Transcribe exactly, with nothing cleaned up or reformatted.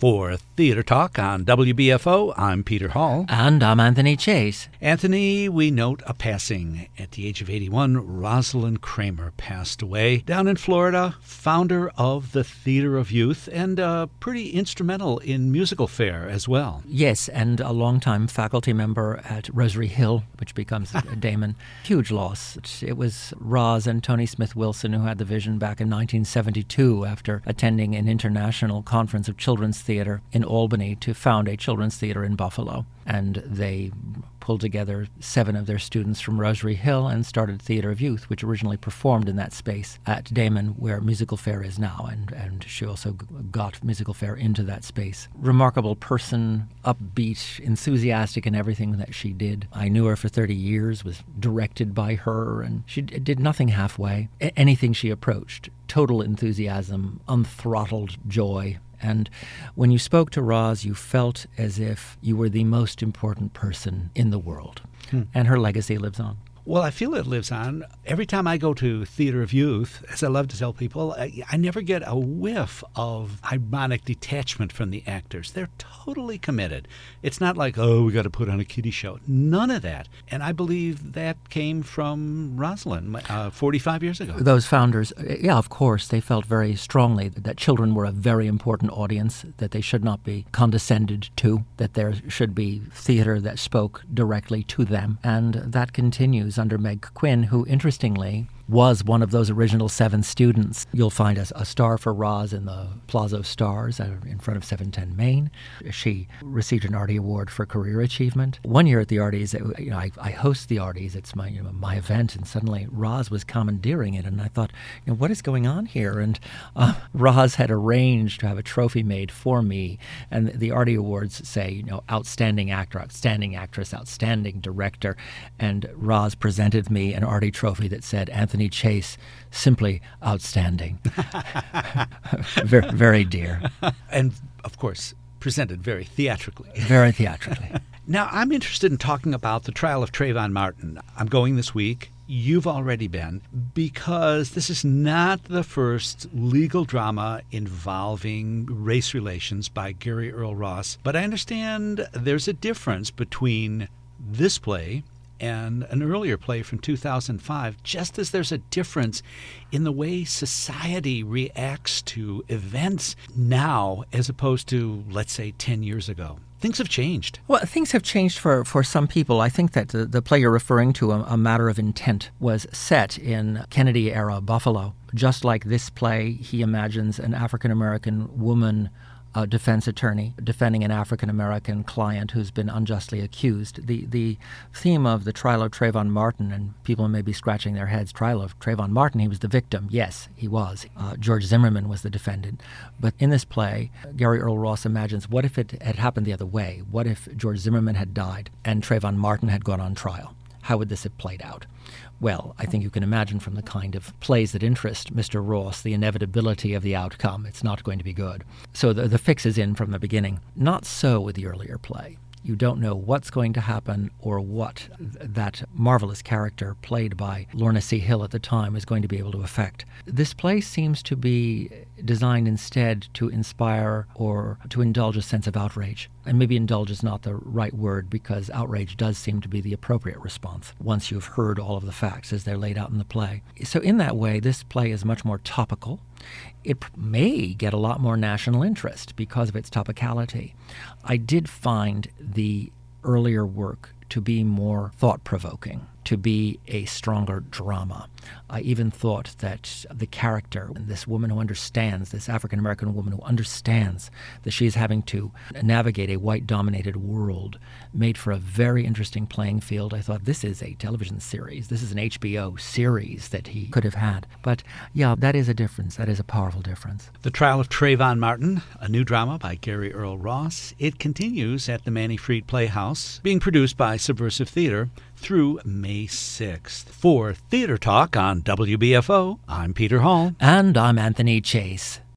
For Theater Talk on W B F O, I'm Peter Hall. And I'm Anthony Chase. Anthony, we note a passing. At the age of eighty-one, Rosalind Kramer passed away down in Florida, founder of the Theater of Youth, and uh, pretty instrumental in musical fare as well. Yes, and a longtime faculty member at Rosary Hill, which becomes Damon. Huge loss. It was Roz and Tony Smith Wilson who had the vision back in nineteen seventy-two after attending an international conference of children's theater in Albany to found a children's theater in Buffalo. And they pulled together seven of their students from Rosary Hill and started Theater of Youth, which originally performed in that space at Damon, where Musical Fair is now, and, and she also got Musical Fair into that space. Remarkable person, upbeat, enthusiastic in everything that she did. I knew her for thirty years, was directed by her, and she d- did nothing halfway. A- anything she approached, total enthusiasm, unthrottled joy. And when you spoke to Roz, you felt as if you were the most important person in the world. Hmm. And her legacy lives on. Well, I feel it lives on. Every time I go to Theater of Youth, as I love to tell people, I, I never get a whiff of ironic detachment from the actors. They're totally committed. It's not like, oh, we got to put on a kiddie show. None of that. And I believe that came from Rosalind uh, forty-five years ago. Those founders, yeah, of course, they felt very strongly that children were a very important audience, that they should not be condescended to, that there should be theater that spoke directly to them. And that continues under Meg Quinn, who, interestingly, was one of those original seven students. You'll find a, a star for Roz in the Plaza of Stars uh, in front of seven ten Main. She received an Artie Award for career achievement. One year at the Arties, it, you know, I, I host the Arties. It's my you know, my event, and suddenly Roz was commandeering it, and I thought, you know, what is going on here? And uh, Roz had arranged to have a trophy made for me, and the Artie Awards say, you know, outstanding actor, outstanding actress, outstanding director, and Roz presented me an Artie trophy that said Anthony Chase, simply outstanding. very, very dear. And, of course, presented very theatrically. Very theatrically. Now, I'm interested in talking about the trial of Trayvon Martin. I'm going this week. You've already been, because this is not the first legal drama involving race relations by Gary Earl Ross, but I understand there's a difference between this play and an earlier play from two thousand five, just as there's a difference in the way society reacts to events now as opposed to, let's say, ten years ago. Things have changed. Well, things have changed for, for some people. I think that the, the play you're referring to, a, a Matter of Intent, was set in Kennedy-era Buffalo. Just like this play, he imagines an African-American woman a defense attorney defending an African-American client who's been unjustly accused. The the theme of the trial of Trayvon Martin, and people may be scratching their heads, trial of Trayvon Martin, he was the victim. Yes, he was. Uh, George Zimmerman was the defendant. But in this play, Gary Earl Ross imagines, what if it had happened the other way? What if George Zimmerman had died and Trayvon Martin had gone on trial? How would this have played out? Well, I think you can imagine from the kind of plays that interest Mister Ross the inevitability of the outcome. It's not going to be good. So the, the fix is in from the beginning. Not so with the earlier play. You don't know what's going to happen or what that marvelous character played by Lorna C. Hill at the time is going to be able to affect. This play seems to be designed instead to inspire or to indulge a sense of outrage. And maybe indulge is not the right word, because outrage does seem to be the appropriate response once you've heard all of the facts as they're laid out in the play. So in that way, this play is much more topical. It may get a lot more national interest because of its topicality. I did find the earlier work to be more thought-provoking, to be a stronger drama. I even thought that the character, this woman who understands, this African-American woman who understands that she is having to navigate a white-dominated world, made for a very interesting playing field. I thought, this is a television series. This is an H B O series that he could have had. But yeah, that is a difference. That is a powerful difference. The Trial of Trayvon Martin, a new drama by Gary Earl Ross. It continues at the Manny Freed Playhouse, being produced by Subversive Theater through May sixth. For Theater Talk on W B F O, I'm Peter Hall. And I'm Anthony Chase.